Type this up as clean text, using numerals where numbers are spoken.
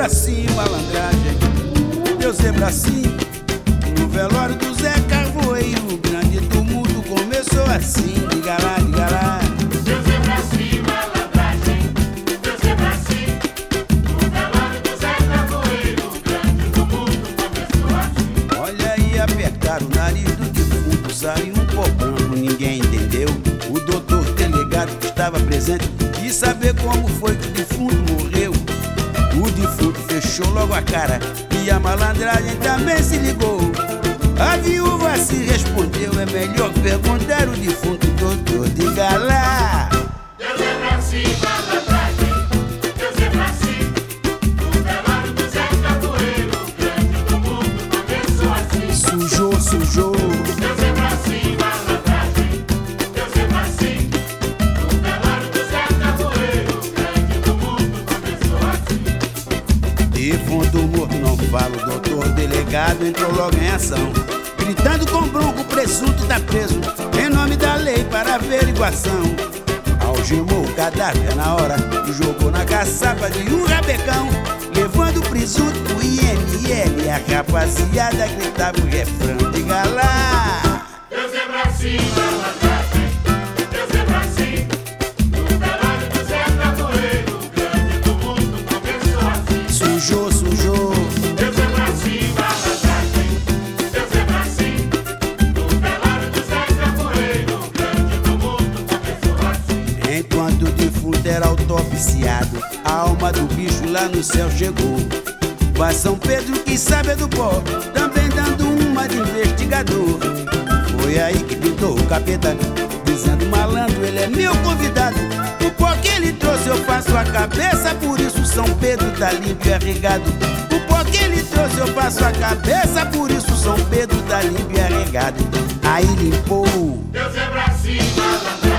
Zebracinho, malandragem, deu Zebracinho. No velório do Zé Carvoeiro, o grande tumulto começou assim. Diga lá, diga lá. Deu Zebracinho, malandragem, deu Zebracinho. No velório do Zé Carvoeiro, o grande tumulto começou assim. Olha aí, apertaram o nariz do defunto, saiu um pó branco, ninguém entendeu. O doutor delegado que estava presente quis saber como foi que o defunto morreu. O defunto fechou logo a cara e a malandragem também se ligou. A viúva se respondeu, é melhor perguntar o defunto, doutor, diga lá. Deu Zebracinho, malandragem, deu Zebracinho. No velório do Zé Carvoeiro, o grande tumulto começou assim. Sujou, sujou. Deu Zebracinho, malandragem, deu Zebracinho. No velório do Zé Carvoeiro, o grande tumulto começou assim. Defunto morto não fala, o doutor delegado entrou logo em ação. Gritando com bronco, o presunto tá preso, em nome da lei para averiguação. Algemou o cadáver na hora e jogou na caçapa de um rabecão. Levando o presunto pro IML, a rapaziada gritava o refrão, diga lá. Deu Zebracinho, malandragem, deu Zebracinho. No velório do Zé Carvoeiro, o grande tumulto começou assim. Sujou, sujou. Deu Zebracinho, malandragem, deu Zebracinho. No velório do Zé Carvoeiro, o grande tumulto começou assim. Enquanto o defunto era autopsiado, a alma do bicho lá no céu chegou. Mas São Pedro que sabe do pó, também dando uma de investigador. Foi aí que pintou o capeta, dizendo: malandro, ele é meu convidado. O pó que ele trouxe eu faço a cabeça, por isso São Pedro tá limpo e arregado. O pó que ele trouxe eu faço a cabeça, por isso São Pedro tá limpo e arregado. Aí limpou. Deu Zebracinho, malandragem.